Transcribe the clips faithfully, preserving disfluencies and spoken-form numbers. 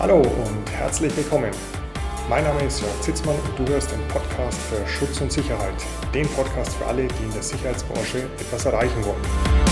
Hallo und herzlich willkommen. Mein Name ist Jörg Zitzmann und du hörst den Podcast für Schutz und Sicherheit. Den Podcast für alle, die in der Sicherheitsbranche etwas erreichen wollen.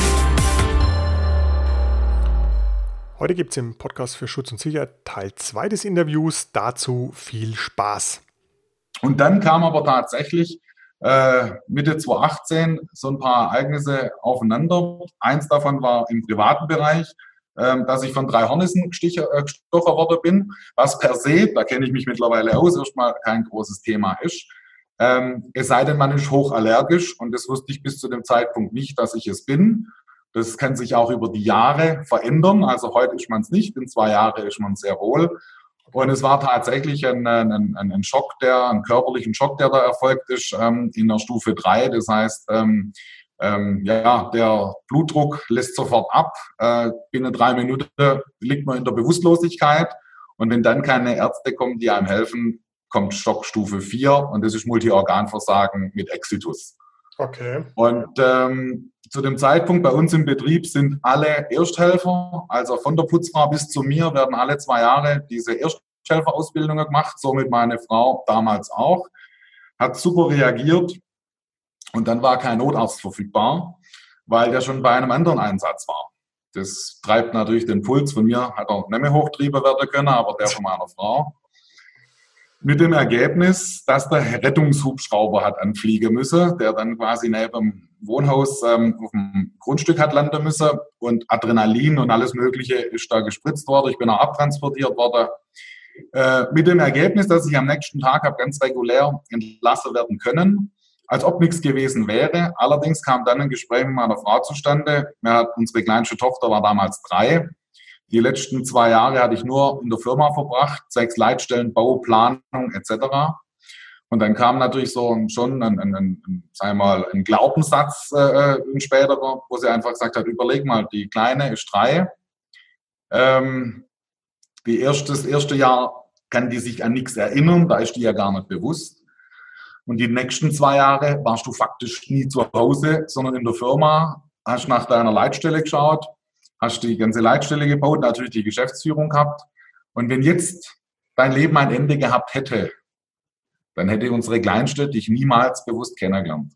Heute gibt es im Podcast für Schutz und Sicherheit Teil zwei des Interviews. Dazu viel Spaß. Und dann kam aber tatsächlich äh, Mitte zweitausendachtzehn so ein paar Ereignisse aufeinander. Eins davon war im privaten Bereich, äh, dass ich von drei Hornissen gestochen äh, worden bin, was per se, da kenne ich mich mittlerweile aus, erstmal kein großes Thema ist. Ähm, es sei denn, man ist hochallergisch und das wusste ich bis zu dem Zeitpunkt nicht, dass ich es bin. Das kann sich auch über die Jahre verändern. Also heute ist man es nicht, in zwei Jahren ist man es sehr wohl. Und es war tatsächlich ein, ein, ein Schock, der, einen körperlichen Schock, der da erfolgt ist, ähm, in der Stufe drei. Das heißt, ähm, ähm, ja, der Blutdruck lässt sofort ab. Äh, binnen drei Minuten liegt man in der Bewusstlosigkeit. Und wenn dann keine Ärzte kommen, die einem helfen, kommt Schockstufe vier und das ist Multiorganversagen mit Exitus. Okay. Und ähm, zu dem Zeitpunkt bei uns im Betrieb sind alle Ersthelfer, also von der Putzfrau bis zu mir, werden alle zwei Jahre diese Ersthelferausbildungen gemacht, somit meine Frau damals auch, hat super reagiert und dann war kein Notarzt verfügbar, weil der schon bei einem anderen Einsatz war. Das treibt natürlich den Puls, von mir hat er nicht mehr hochtrieben werden können, aber der von meiner Frau. Mit dem Ergebnis, dass der Rettungshubschrauber hat anfliegen müssen, der dann quasi neben dem Wohnhaus ähm, auf dem Grundstück hat landen müssen und Adrenalin und alles Mögliche ist da gespritzt worden. Ich bin auch abtransportiert worden. Äh, mit dem Ergebnis, dass ich am nächsten Tag habe ganz regulär entlassen werden können, als ob nichts gewesen wäre. Allerdings kam dann ein Gespräch mit meiner Frau zustande. Ja, unsere kleinste Tochter war damals drei. Die letzten zwei Jahre hatte ich nur in der Firma verbracht, sechs Leitstellen, Bau, Planung et cetera. Und dann kam natürlich so ein, schon ein, ein, ein, sagen wir mal, ein Glaubenssatz äh, ein späterer, wo sie einfach gesagt hat, überleg mal, die Kleine ist drei. Ähm, die erste, das erste Jahr kann die sich an nichts erinnern, da ist die ja gar nicht bewusst. Und die nächsten zwei Jahre warst du faktisch nie zu Hause, sondern in der Firma, hast nach deiner Leitstelle geschaut, hast die ganze Leitstelle gebaut, natürlich die Geschäftsführung gehabt. Und wenn jetzt dein Leben ein Ende gehabt hätte, dann hätte unsere Kleinste dich niemals bewusst kennengelernt.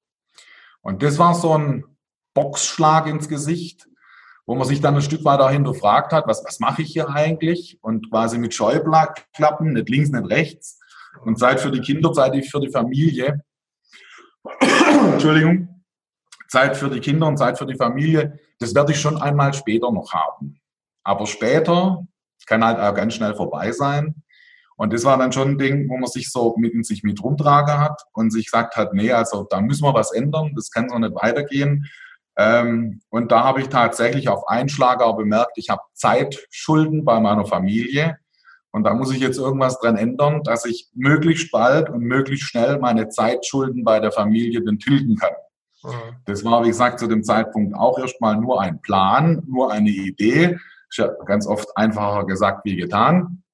Und das war so ein Boxschlag ins Gesicht, wo man sich dann ein Stück weiter hinterfragt hat, was, was mache ich hier eigentlich? Und quasi mit Scheuklappen, nicht links, nicht rechts. Und Zeit für die Kinder, Zeit für die Familie. Entschuldigung. Zeit für die Kinder und Zeit für die Familie, das werde ich schon einmal später noch haben. Aber später kann halt auch ganz schnell vorbei sein. Und das war dann schon ein Ding, wo man sich so mit in sich mit rumtragen hat und sich gesagt hat, nee, also da müssen wir was ändern, das kann so nicht weitergehen. Ähm, und da habe ich tatsächlich auf einen Schlag auch bemerkt, ich habe Zeitschulden bei meiner Familie. Und da muss ich jetzt irgendwas dran ändern, dass ich möglichst bald und möglichst schnell meine Zeitschulden bei der Familie dann tilgen kann. Das war, wie gesagt, zu dem Zeitpunkt auch erstmal nur ein Plan, nur eine Idee. Ist ja ganz oft einfacher gesagt wie getan.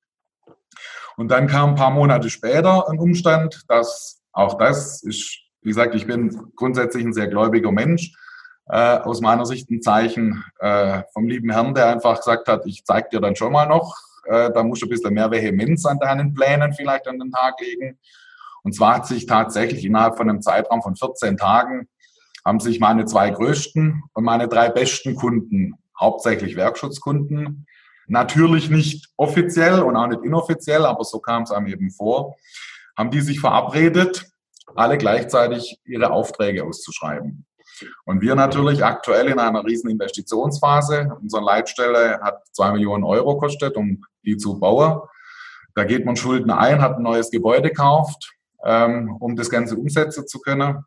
Und dann kam ein paar Monate später ein Umstand, dass auch das ist, wie gesagt, ich bin grundsätzlich ein sehr gläubiger Mensch. Äh, aus meiner Sicht ein Zeichen äh, vom lieben Herrn, der einfach gesagt hat, ich zeig dir dann schon mal noch, äh, da musst du ein bisschen mehr Vehemenz an deinen Plänen vielleicht an den Tag legen. Und zwar hat sich tatsächlich innerhalb von einem Zeitraum von vierzehn Tagen haben sich meine zwei größten und meine drei besten Kunden, hauptsächlich Werkschutzkunden, natürlich nicht offiziell und auch nicht inoffiziell, aber so kam es einem eben vor, haben die sich verabredet, alle gleichzeitig ihre Aufträge auszuschreiben. Und wir natürlich aktuell in einer riesen Investitionsphase. Unsere Leitstelle hat zwei Millionen Euro gekostet, um die zu bauen. Da geht man Schulden ein, hat ein neues Gebäude gekauft, ähm, um das Ganze umsetzen zu können.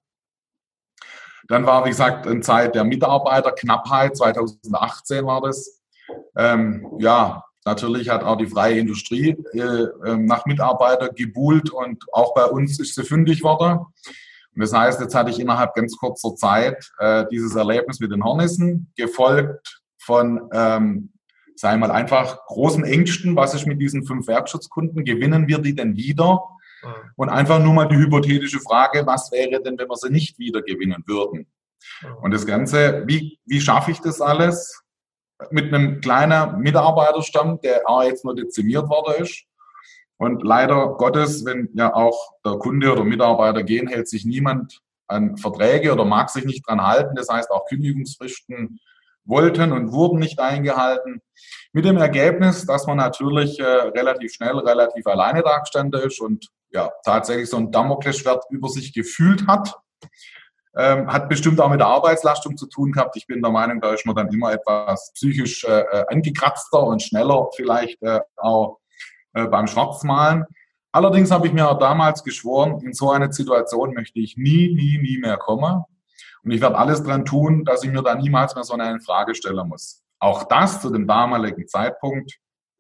Dann war, wie gesagt, eine Zeit der Mitarbeiterknappheit, zweitausendachtzehn war das. Ähm, ja, natürlich hat auch die freie Industrie äh, nach Mitarbeitern gebuhlt und auch bei uns ist sie fündig worden. Und das heißt, jetzt hatte ich innerhalb ganz kurzer Zeit äh, dieses Erlebnis mit den Hornissen, gefolgt von, ähm, sagen wir mal, einfach großen Ängsten. Was ist mit diesen fünf Werkschutzkunden? Gewinnen wir die denn wieder? Und einfach nur mal die hypothetische Frage, was wäre denn, wenn wir sie nicht wieder gewinnen würden? Und das Ganze, wie, wie schaffe ich das alles? mit einem kleinen Mitarbeiterstamm, der auch jetzt nur dezimiert worden ist. Und leider Gottes, wenn ja auch der Kunde oder Mitarbeiter gehen, hält sich niemand an Verträge oder mag sich nicht dran halten. Das heißt, auch Kündigungsfristen wollten und wurden nicht eingehalten. Mit dem Ergebnis, dass man natürlich äh, relativ schnell, relativ alleine dagestanden ist und ja, tatsächlich so ein Damoklesschwert über sich gefühlt hat. Ähm, hat bestimmt auch mit der Arbeitslastung zu tun gehabt. Ich bin der Meinung, da ist man dann immer etwas psychisch äh, angekratzter und schneller vielleicht äh, auch äh, beim Schwarzmalen. Allerdings habe ich mir auch damals geschworen, in so eine Situation möchte ich nie, nie, nie mehr kommen. Und ich werde alles dran tun, dass ich mir da niemals mehr so eine Frage stellen muss. Auch das zu dem damaligen Zeitpunkt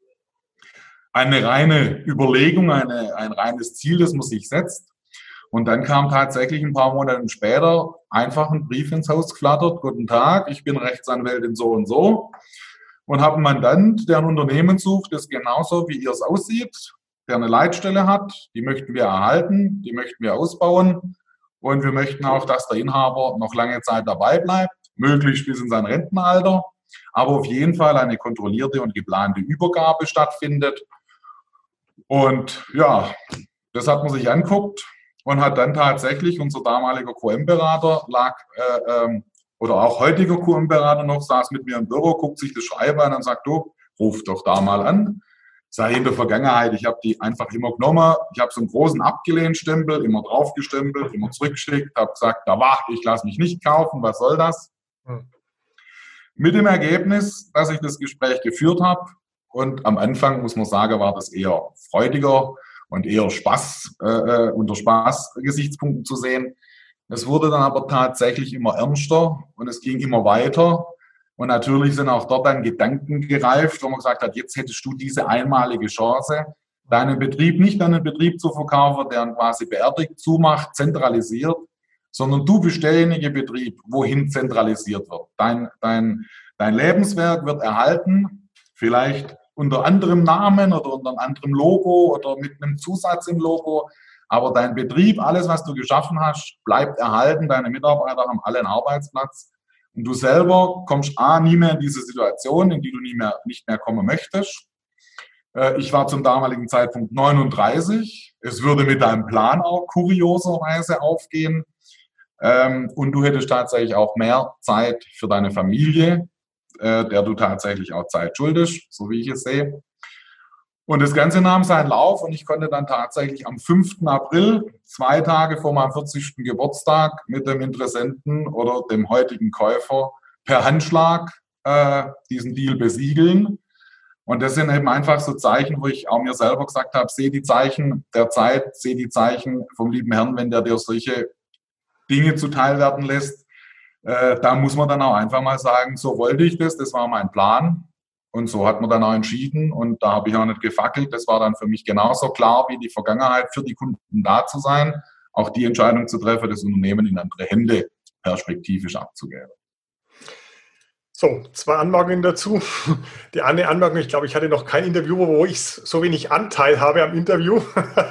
eine reine Überlegung, eine, ein reines Ziel, das man sich setzt. Und dann kam tatsächlich ein paar Monate später einfach ein Brief ins Haus geflattert. Guten Tag, ich bin Rechtsanwältin so und so und habe einen Mandant, der ein Unternehmen sucht, das genauso wie ihr es aussieht, der eine Leitstelle hat. Die möchten wir erhalten, die möchten wir ausbauen und wir möchten auch, dass der Inhaber noch lange Zeit dabei bleibt, möglichst bis in sein Rentenalter, aber auf jeden Fall eine kontrollierte und geplante Übergabe stattfindet. Und ja, das hat man sich anguckt. Und hat dann tatsächlich, unser damaliger Q M-Berater lag, äh, ähm, oder auch heutiger Q M-Berater noch, saß mit mir im Büro, guckt sich das Schreiben an und sagt, du, ruf doch da mal an. Sei in der Vergangenheit, ich habe die einfach immer genommen, ich habe so einen großen Abgelehnt-Stempel, immer draufgestempelt, immer zurückgeschickt, habe gesagt, da war, ich lasse mich nicht kaufen, was soll das? Hm. Mit dem Ergebnis, dass ich das Gespräch geführt habe und am Anfang, muss man sagen, war das eher freudiger, und eher Spaß, äh, unter Spaß-Gesichtspunkten zu sehen. Es wurde dann aber tatsächlich immer ernster und es ging immer weiter. Und natürlich sind auch dort dann Gedanken gereift, wo man gesagt hat, jetzt hättest du diese einmalige Chance, deinen Betrieb nicht an einen Betrieb zu verkaufen, der dann quasi beerdigt, zumacht, zentralisiert, sondern du bist derjenige Betrieb, wohin zentralisiert wird. Dein, dein, dein Lebenswerk wird erhalten, vielleicht unter anderem Namen oder unter einem anderen Logo oder mit einem Zusatz im Logo. Aber dein Betrieb, alles, was du geschaffen hast, bleibt erhalten. Deine Mitarbeiter haben alle einen Arbeitsplatz. Und du selber kommst A, nie mehr in diese Situation, in die du nie mehr, nicht mehr kommen möchtest. Ich war zum damaligen Zeitpunkt neununddreißig. Es würde mit deinem Plan auch kurioserweise aufgehen. Und du hättest tatsächlich auch mehr Zeit für deine Familie, der du tatsächlich auch Zeit schuldest, so wie ich es sehe. Und das Ganze nahm seinen Lauf und ich konnte dann tatsächlich am fünften April, zwei Tage vor meinem vierzigsten Geburtstag, mit dem Interessenten oder dem heutigen Käufer per Handschlag äh, diesen Deal besiegeln. Und das sind eben einfach so Zeichen, wo ich auch mir selber gesagt habe, sehe die Zeichen der Zeit, sehe die Zeichen vom lieben Herrn, wenn der dir solche Dinge zuteil werden lässt. Äh, da muss man dann auch einfach mal sagen, so wollte ich das, das war mein Plan und so hat man dann auch entschieden und da habe ich auch nicht gefackelt. Das war dann für mich genauso klar wie die Vergangenheit, für die Kunden da zu sein, auch die Entscheidung zu treffen, das Unternehmen in andere Hände perspektivisch abzugeben. So, zwei Anmerkungen dazu. Die eine Anmerkung, ich glaube, ich hatte noch kein Interview, wo ich so wenig Anteil habe am Interview.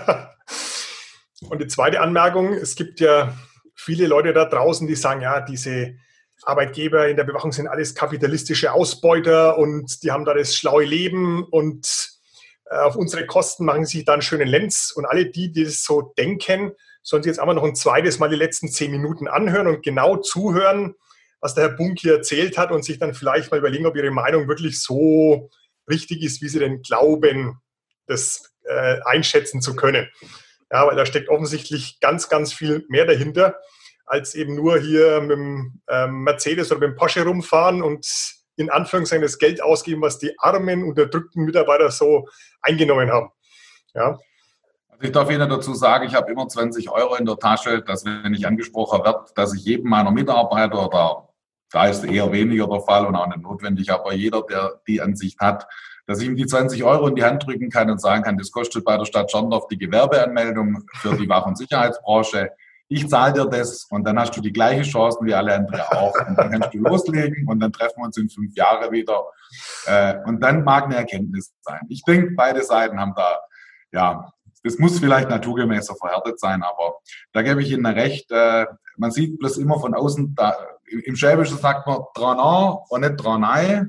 Und die zweite Anmerkung, es gibt ja viele Leute da draußen, die sagen, ja, diese Arbeitgeber in der Bewachung sind alles kapitalistische Ausbeuter und die haben da das schlaue Leben und äh, auf unsere Kosten machen sie dann einen schönen Lenz. Und alle die, die das so denken, sollen sich jetzt aber noch ein zweites Mal die letzten zehn Minuten anhören und genau zuhören, was der Herr Bunk hier erzählt hat und sich dann vielleicht mal überlegen, ob ihre Meinung wirklich so richtig ist, wie sie denn glauben, das äh, einschätzen zu können. Ja, weil da steckt offensichtlich ganz, ganz viel mehr dahinter, als eben nur hier mit dem ähm, Mercedes oder mit dem Porsche rumfahren und in Anführungszeichen das Geld ausgeben, was die armen, unterdrückten Mitarbeiter so eingenommen haben. Ja. Also ich darf Ihnen dazu sagen, ich habe immer zwanzig Euro in der Tasche, dass wenn ich angesprochen werde, dass ich jedem meiner Mitarbeiter, oder da ist eher weniger der Fall und auch nicht notwendig, aber jeder, der die Ansicht hat, dass ich ihm die zwanzig Euro in die Hand drücken kann und sagen kann, das kostet bei der Stadt Schorndorf die Gewerbeanmeldung für die Wach- und Sicherheitsbranche. Ich zahle dir das und dann hast du die gleiche Chancen wie alle anderen auch. Und dann kannst du loslegen und dann treffen wir uns in fünf Jahren wieder. Und dann mag eine Erkenntnis sein. Ich denke, beide Seiten haben da, ja, das muss vielleicht naturgemäßer verhärtet sein, aber da gebe ich Ihnen recht. Man sieht bloß immer von außen, da, im Schwäbischen sagt man dran an und nicht dran ein.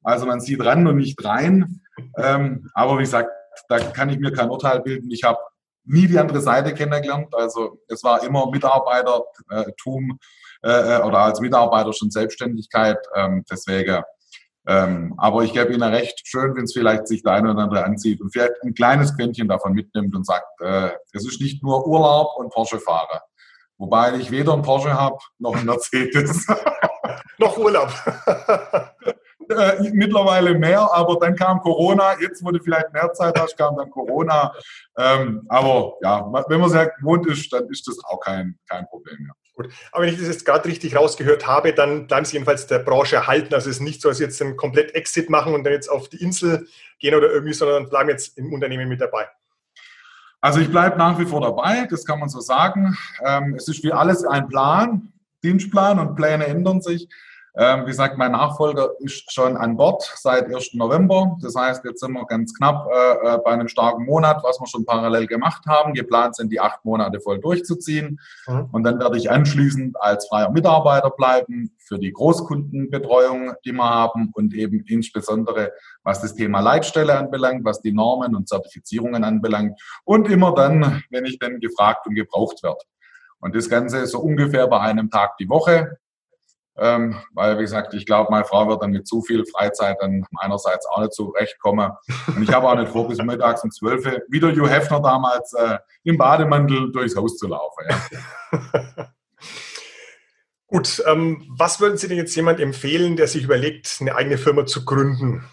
Also man sieht ran und nicht rein. Ähm, aber wie gesagt, da kann ich mir kein Urteil bilden. Ich habe nie die andere Seite kennengelernt. Also es war immer Mitarbeitertum äh, oder als Mitarbeiter schon Selbstständigkeit. Ähm, deswegen, ähm, aber ich gebe Ihnen recht, schön, wenn es vielleicht sich der eine oder andere anzieht und vielleicht ein kleines Quäntchen davon mitnimmt und sagt, äh, es ist nicht nur Urlaub und Porsche-Fahrer. Wobei ich weder einen Porsche habe, noch einen Mercedes. Noch Urlaub. Äh, mittlerweile mehr, aber dann kam Corona. Jetzt, wo du vielleicht mehr Zeit hast, kam dann Corona. Ähm, aber ja, wenn man es ja gewohnt ist, dann ist das auch kein, kein Problem mehr. Gut. Aber wenn ich das jetzt gerade richtig rausgehört habe, dann bleiben Sie jedenfalls der Branche erhalten. Also es ist nicht so, dass Sie jetzt einen komplett Exit machen und dann jetzt auf die Insel gehen oder irgendwie, sondern bleiben jetzt im Unternehmen mit dabei. Also ich bleibe nach wie vor dabei, das kann man so sagen. Ähm, es ist wie alles ein Plan, Dienstplan und Pläne ändern sich. Ähm, wie gesagt, mein Nachfolger ist schon an Bord seit ersten November. Das heißt, jetzt sind wir ganz knapp äh, bei einem starken Monat, was wir schon parallel gemacht haben. Geplant sind die acht Monate voll durchzuziehen. Mhm. Und dann werde ich anschließend als freier Mitarbeiter bleiben für die Großkundenbetreuung, die wir haben und eben insbesondere, was das Thema Leitstelle anbelangt, was die Normen und Zertifizierungen anbelangt und immer dann, wenn ich dann gefragt und gebraucht werde. Und das Ganze ist so ungefähr bei einem Tag die Woche. Ähm, weil, wie gesagt, ich glaube, meine Frau wird dann mit zu viel Freizeit dann einerseits auch nicht zurechtkommen. Und ich habe auch nicht vor, bis mittags um zwölf Uhr, wie der Hugh Hefner damals, äh, im Bademantel durchs Haus zu laufen. Ja. Gut, ähm, was würden Sie denn jetzt jemand empfehlen, der sich überlegt, eine eigene Firma zu gründen?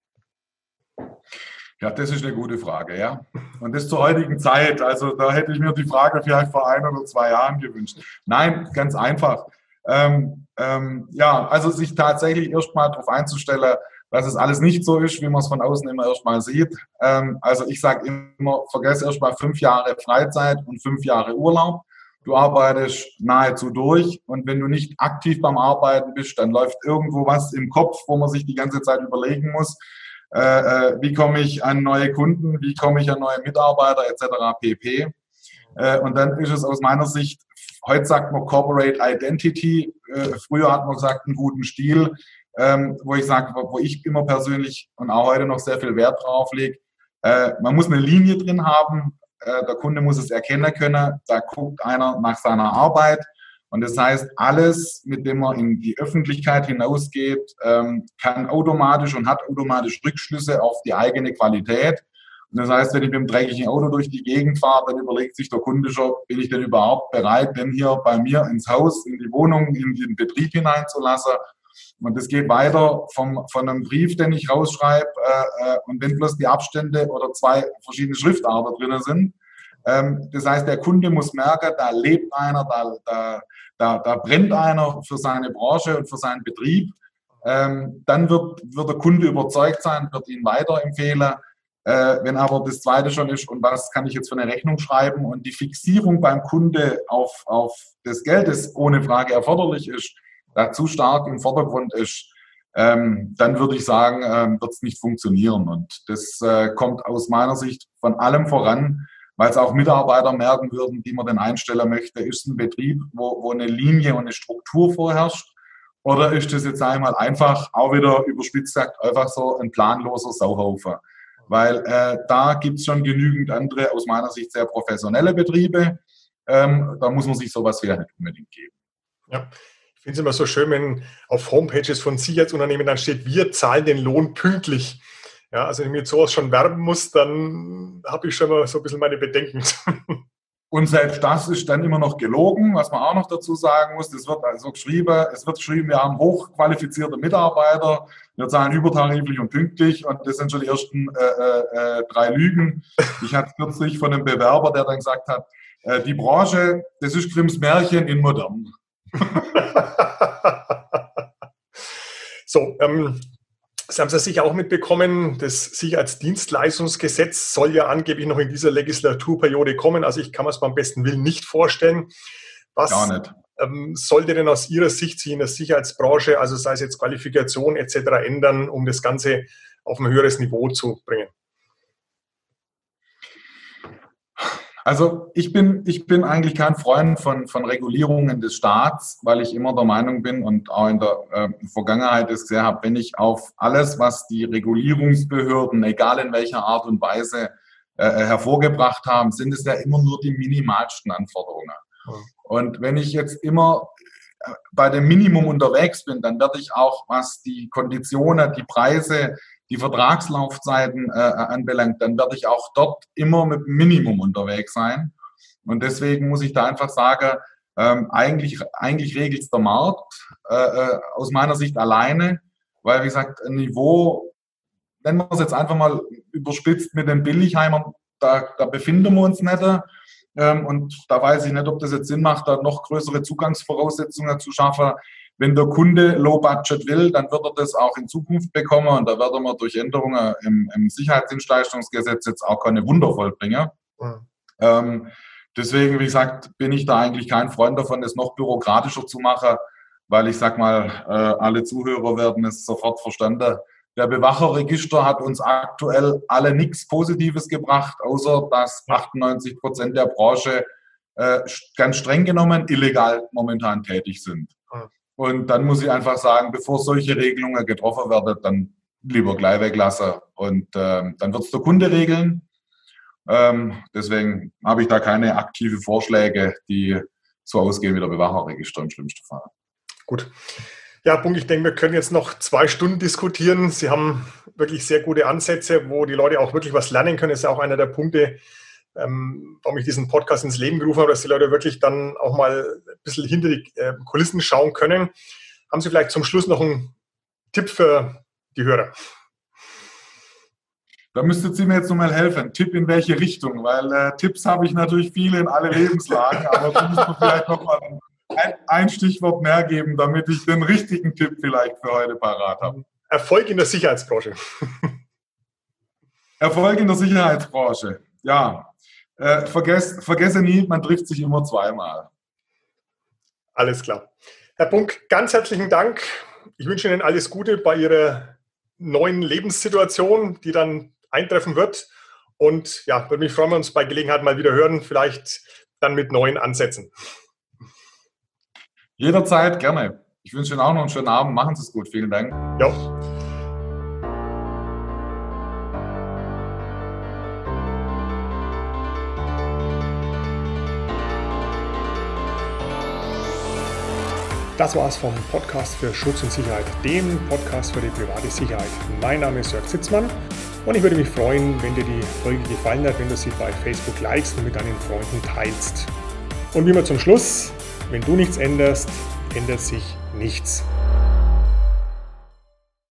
Ja, das ist eine gute Frage, ja. Und das zur heutigen Zeit. Also da hätte ich mir die Frage vielleicht vor ein oder zwei Jahren gewünscht. Nein, ganz einfach. Ähm, ähm, ja, also sich tatsächlich erstmal darauf einzustellen, dass es alles nicht so ist, wie man es von außen immer erstmal sieht. Ähm, also ich sage immer, vergesse erstmal fünf Jahre Freizeit und fünf Jahre Urlaub. Du arbeitest nahezu durch und wenn du nicht aktiv beim Arbeiten bist, dann läuft irgendwo was im Kopf, wo man sich die ganze Zeit überlegen muss, äh, äh, wie komme ich an neue Kunden, wie komme ich an neue Mitarbeiter et cetera pp. Äh, und dann ist es aus meiner Sicht, heute sagt man Corporate Identity, äh, früher hat man gesagt, einen guten Stil, ähm, wo ich sage, wo ich immer persönlich und auch heute noch sehr viel Wert drauf lege. Äh, man muss eine Linie drin haben, äh, der Kunde muss es erkennen können, da guckt einer nach seiner Arbeit. Und das heißt, alles, mit dem man in die Öffentlichkeit hinausgeht, ähm, kann automatisch und hat automatisch Rückschlüsse auf die eigene Qualität. Und das heißt, wenn ich mit einem dreckigen Auto durch die Gegend fahre, dann überlegt sich der Kunde schon, bin ich denn überhaupt bereit, denn hier bei mir ins Haus, in die Wohnung, in den Betrieb hineinzulassen. Und das geht weiter vom, von einem Brief, den ich rausschreibe, äh, und wenn bloß die Abstände oder zwei verschiedene Schriftarten drin sind. Ähm, das heißt, der Kunde muss merken, da lebt einer, da, da, da, da brennt einer für seine Branche und für seinen Betrieb. Ähm, dann wird, wird der Kunde überzeugt sein, wird ihn weiterempfehlen. Äh, wenn aber das Zweite schon ist, und was kann ich jetzt für eine Rechnung schreiben und die Fixierung beim Kunde auf, auf das Geld, das ohne Frage erforderlich ist, da zu stark im Vordergrund ist, ähm, dann würde ich sagen, ähm, wird es nicht funktionieren. Und das äh, kommt aus meiner Sicht von allem voran, weil es auch Mitarbeiter merken würden, die man denn einstellen möchte. Ist es ein Betrieb, wo, wo eine Linie und eine Struktur vorherrscht? Oder ist das jetzt einmal einfach, auch wieder überspitzt gesagt, einfach so ein planloser Sauhaufen? Weil äh, da gibt es schon genügend andere, aus meiner Sicht sehr professionelle Betriebe. Ähm, da muss man sich sowas vielleicht nicht unbedingt geben. Ja, ich finde es immer so schön, wenn auf Homepages von Sicherheitsunternehmen dann steht, wir zahlen den Lohn pünktlich. Ja, also wenn ich mit sowas schon werben muss, dann habe ich schon mal so ein bisschen meine Bedenken. Und selbst das ist dann immer noch gelogen, was man auch noch dazu sagen muss. Das wird also geschrieben, es wird geschrieben, wir haben hochqualifizierte Mitarbeiter, wir zahlen übertariflich und pünktlich und das sind schon die ersten äh, äh, drei Lügen. Ich hatte kürzlich von einem Bewerber, der dann gesagt hat, äh, die Branche, das ist Grimms Märchen in modern. So, ähm, Sie haben es ja sicher auch mitbekommen, das Sicherheitsdienstleistungsgesetz soll ja angeblich noch in dieser Legislaturperiode kommen. Also ich kann mir es beim besten Willen nicht vorstellen. Was Gar nicht. Ähm, sollte denn aus Ihrer Sicht sich in der Sicherheitsbranche, also sei es jetzt Qualifikation et cetera, ändern, um das Ganze auf ein höheres Niveau zu bringen? Also ich bin, ich bin eigentlich kein Freund von, von Regulierungen des Staats, weil ich immer der Meinung bin und auch in der äh, Vergangenheit es gesehen habe, wenn ich auf alles, was die Regulierungsbehörden, egal in welcher Art und Weise, äh, hervorgebracht haben, sind es ja immer nur die minimalsten Anforderungen. Ja. Und wenn ich jetzt immer bei dem Minimum unterwegs bin, dann werde ich auch, was die Konditionen, die Preise, die Vertragslaufzeiten äh, anbelangt, dann werde ich auch dort immer mit Minimum unterwegs sein. Und deswegen muss ich da einfach sagen, ähm, eigentlich, eigentlich regelt es der Markt äh, aus meiner Sicht alleine, weil, wie gesagt, ein Niveau, nennen wir es jetzt einfach mal überspitzt mit den Billigheimern, da, da befinden wir uns nicht. Ähm, und da weiß ich nicht, ob das jetzt Sinn macht, da noch größere Zugangsvoraussetzungen zu schaffen. Wenn der Kunde Low Budget will, dann wird er das auch in Zukunft bekommen und da werden wir durch Änderungen im, im Sicherheitsdienstleistungsgesetz jetzt auch keine Wunder vollbringen. Mhm. Ähm, deswegen, wie gesagt, bin ich da eigentlich kein Freund davon, das noch bürokratischer zu machen, weil ich sag mal, äh, alle Zuhörer werden es sofort verstanden. Der Bewacherregister hat uns aktuell alle nichts Positives gebracht, außer dass achtundneunzig Prozent der Branche äh, ganz streng genommen illegal momentan tätig sind. Mhm. Und dann muss ich einfach sagen, bevor solche Regelungen getroffen werden, dann lieber gleich weglassen. Und ähm, dann wird es der Kunde regeln. Ähm, deswegen habe ich da keine aktive Vorschläge, die so ausgehen wie der Bewacherregister im schlimmsten Fall. Gut. Ja, Bunk, ich denke, wir können jetzt noch zwei Stunden diskutieren. Sie haben wirklich sehr gute Ansätze, wo die Leute auch wirklich was lernen können. Das ist ja auch einer der Punkte, Ähm, warum ich diesen Podcast ins Leben gerufen habe, dass die Leute wirklich dann auch mal ein bisschen hinter die äh, Kulissen schauen können. Haben Sie vielleicht zum Schluss noch einen Tipp für die Hörer? Da müsstet Sie mir jetzt nochmal helfen. Tipp in welche Richtung? Weil äh, Tipps habe ich natürlich viele in alle Lebenslagen, aber da müsste man vielleicht nochmal ein, ein Stichwort mehr geben, damit ich den richtigen Tipp vielleicht für heute parat habe. Erfolg in der Sicherheitsbranche. Erfolg in der Sicherheitsbranche, ja. Äh, vergess, vergesse nie, man trifft sich immer zweimal. Alles klar. Herr Bunk, ganz herzlichen Dank. Ich wünsche Ihnen alles Gute bei Ihrer neuen Lebenssituation, die dann eintreffen wird. Und ja, würde mich freuen, wenn wir uns bei Gelegenheit mal wieder hören, vielleicht dann mit neuen Ansätzen. Jederzeit, gerne. Ich wünsche Ihnen auch noch einen schönen Abend. Machen Sie es gut. Vielen Dank. Ja. Das war's vom Podcast für Schutz und Sicherheit, dem Podcast für die private Sicherheit. Mein Name ist Jörg Sitzmann und ich würde mich freuen, wenn dir die Folge gefallen hat, wenn du sie bei Facebook likest und mit deinen Freunden teilst. Und wie immer zum Schluss, wenn du nichts änderst, ändert sich nichts.